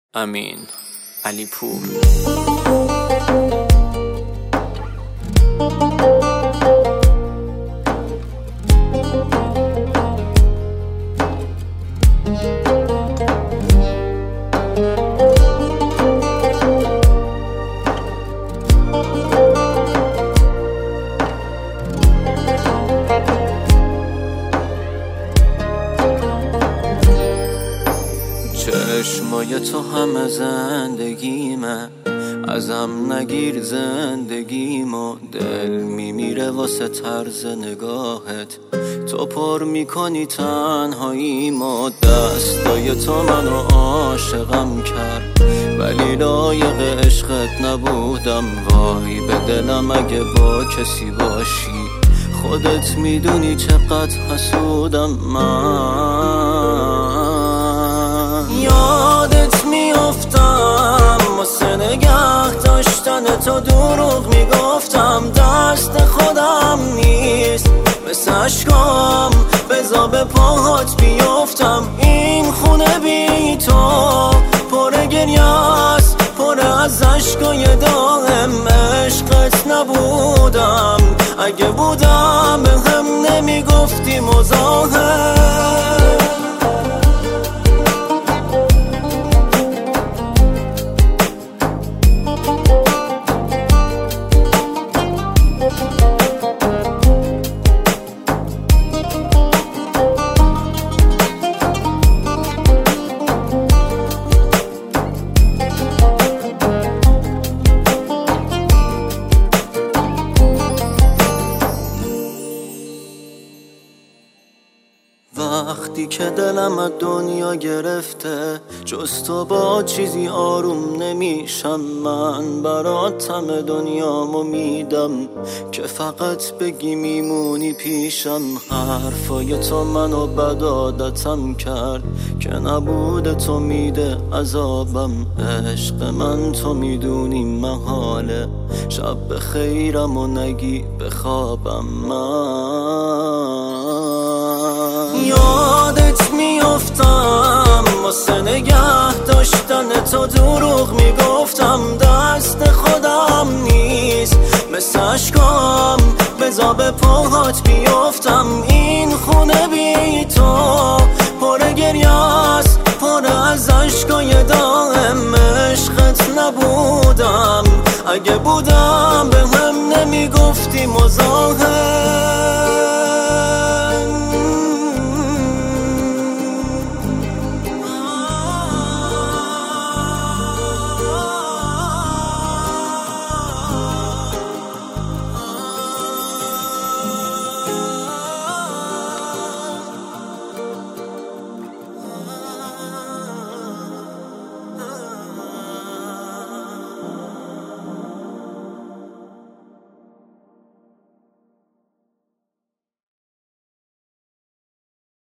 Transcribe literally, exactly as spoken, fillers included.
امین علی پور. چشمای تو همه زندگیمه، ازم نگیر زندگیمو. دل میمیره واسه طرز نگاهت، تو پر میکنی تنهاییمو. دستای تو منو عاشقم کرد ولی لایق عشقت نبودم. وای به دلم اگه با کسی باشی، خودت میدونی چقدر حسودم من. یادت میافتم واسه نگه داشتن تو دروغ میگفتم. دست خودم نیست مثل عشقام، بزا به پاهات بیافتم. این خونه بی تو پر گریه است، پر از عشقای داغم. عشقت نبودم، اگه بودم به هم نمیگفتی مزاحم. وقتی که دلم از دنیا گرفته، جز تو با چیزی آروم نمیشم. من برات همه دنیامو میدم که فقط بگی میمونی پیشم. حرفای تو منو بد عادتم کرد که نبوده تو میده عذابم. عشق من تو میدونی محاله، شب بخیرم و نگی بخوابم من. یادت میافتم واسه نگه داشتن تو دروغ میگفتم. دست خودم نیست مثل عشقام، بزا به پاهات بیافتم. این خونه بی تو پر گریه است، پر از عشقای داغم. عشقت نبودم، اگه بودم به هم نمیگفتی مزاحم.